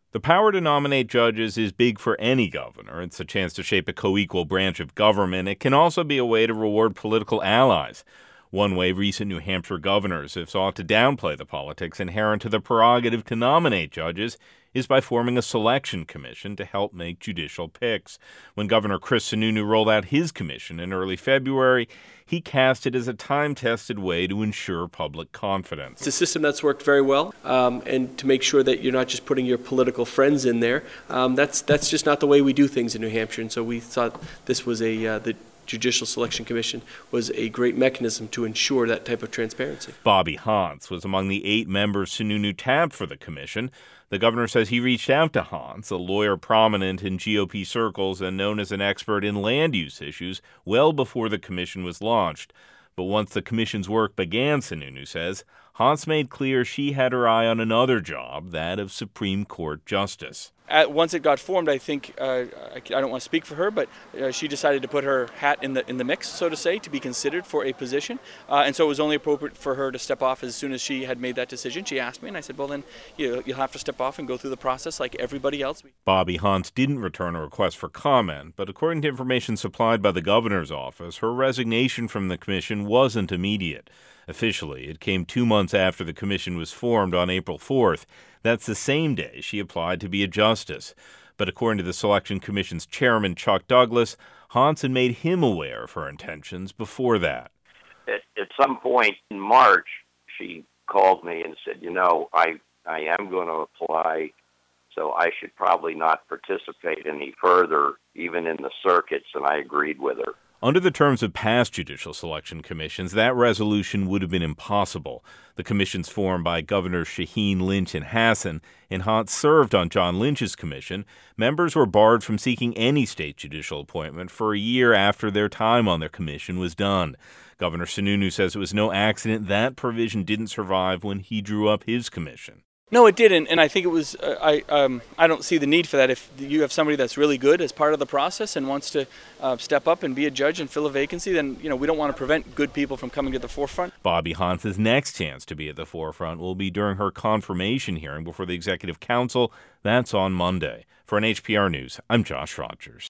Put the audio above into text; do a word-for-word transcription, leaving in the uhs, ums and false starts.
The power to nominate judges is big for any governor. It's a chance to shape a co-equal branch of government. It can also be a way to reward political allies. One way recent New Hampshire governors have sought to downplay the politics inherent to the prerogative to nominate judges is by forming a selection commission to help make judicial picks. When Governor Chris Sununu rolled out his commission in early February, he cast it as a time-tested way to ensure public confidence. It's a system that's worked very well, um, and to make sure that you're not just putting your political friends in there. Um, that's that's just not the way we do things in New Hampshire, and so we thought this was a uh, the Judicial Selection Commission was a great mechanism to ensure that type of transparency. Bobby Hantz was among the eight members Sununu tapped for the commission. The governor says he reached out to Hantz, a lawyer prominent in G O P circles and known as an expert in land use issues, well before the commission was launched. But once the commission's work began, Sununu says, Hantz made clear she had her eye on another job, that of Supreme Court Justice. At, once it got formed, I think, uh, I, I don't want to speak for her, but uh, she decided to put her hat in the in the mix, so to say, to be considered for a position. Uh, and so it was only appropriate for her to step off as soon as she had made that decision. She asked me, and I said, well, then you, you'll have to step off and go through the process like everybody else. Bobby Hantz didn't return a request for comment, but according to information supplied by the governor's office, her resignation from the commission wasn't immediate. Officially, it came two months after the commission was formed on April fourth. That's the same day she applied to be a justice. But according to the Selection Commission's chairman, Chuck Douglas, Hantz had made him aware of her intentions before that. At, at some point in March, she called me and said, you know, I, I am going to apply, so I should probably not participate any further, even in the circuits, and I agreed with her. Under the terms of past judicial selection commissions, that resolution would have been impossible. The commissions formed by Governors Shaheen, Lynch, and Hassan, and Hantz served on John Lynch's commission. Members were barred from seeking any state judicial appointment for a year after their time on their commission was done. Governor Sununu says it was no accident that provision didn't survive when he drew up his commission. No, it didn't, and I think it was. Uh, I um, I don't see the need for that. If you have somebody that's really good as part of the process and wants to uh, step up and be a judge and fill a vacancy, then you know we don't want to prevent good people from coming to the forefront. Bobby Hantz's next chance to be at the forefront will be during her confirmation hearing before the Executive Council. That's on Monday. For N H P R News, I'm Josh Rogers.